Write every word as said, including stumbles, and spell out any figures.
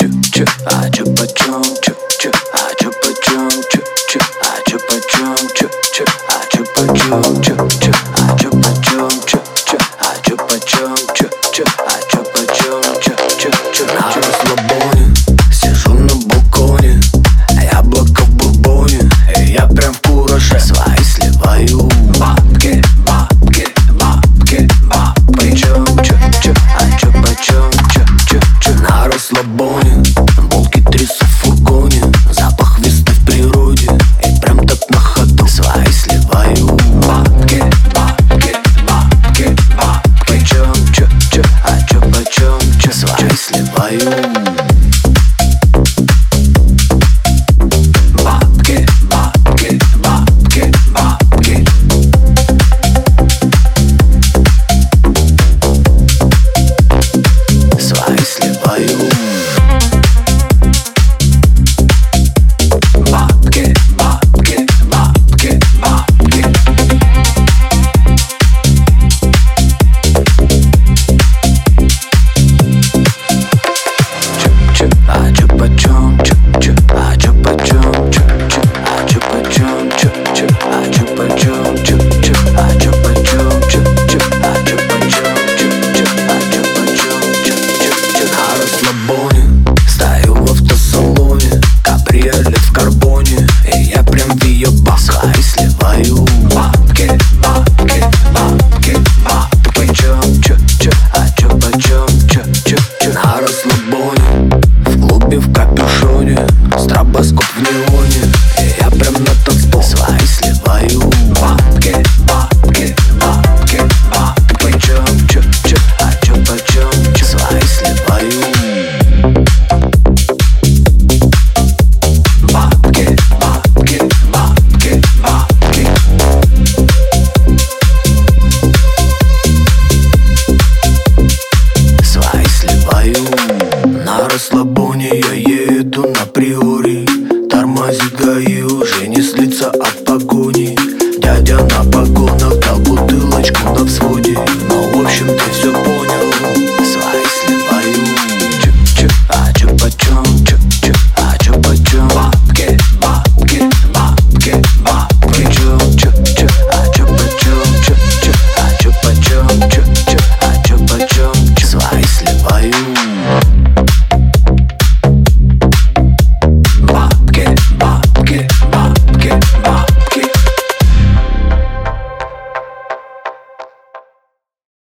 чё, чё, а чё почём, чё, чё, а чё почём, чё, чё, а чё почём, чё, чё, а чё почём, чё, чё, а чё почём, чё, чё, а чё почём, чё, чё, а чё почём, чё, чё, чё. На расслабоне сижу на балконе, яблоко в бурбоне, и я прям в кураже свои сливаю. Бабки, бабки, бабки, бабки. Чё, чё, чё, а чё почём, чё, чё, чё. На расслабоне волки трясут в фургоне, запах весны в природе, и прям так на ходу свои сливаю. Бабки, бабки, бабки, бабки. Чё, чё, чё, а чё почём, чё, свои сливаю. Стою в автосалоне, кабриолет в карбоне, и я прям в ее басках сливаю. Бабки, бабки, бабки, бабки. Чё, чё, чё, а чё почём, чё, чё, чё. На расслабоне, в клубе в капюшоне, стробоскоп в неоне, и я прям на танцпол свои сливаю. Бабки, бабки, бабки, бабки. Чё, чё, чё, а чё почём, чё, свои сливаю. На расслабоне я еду на приоре.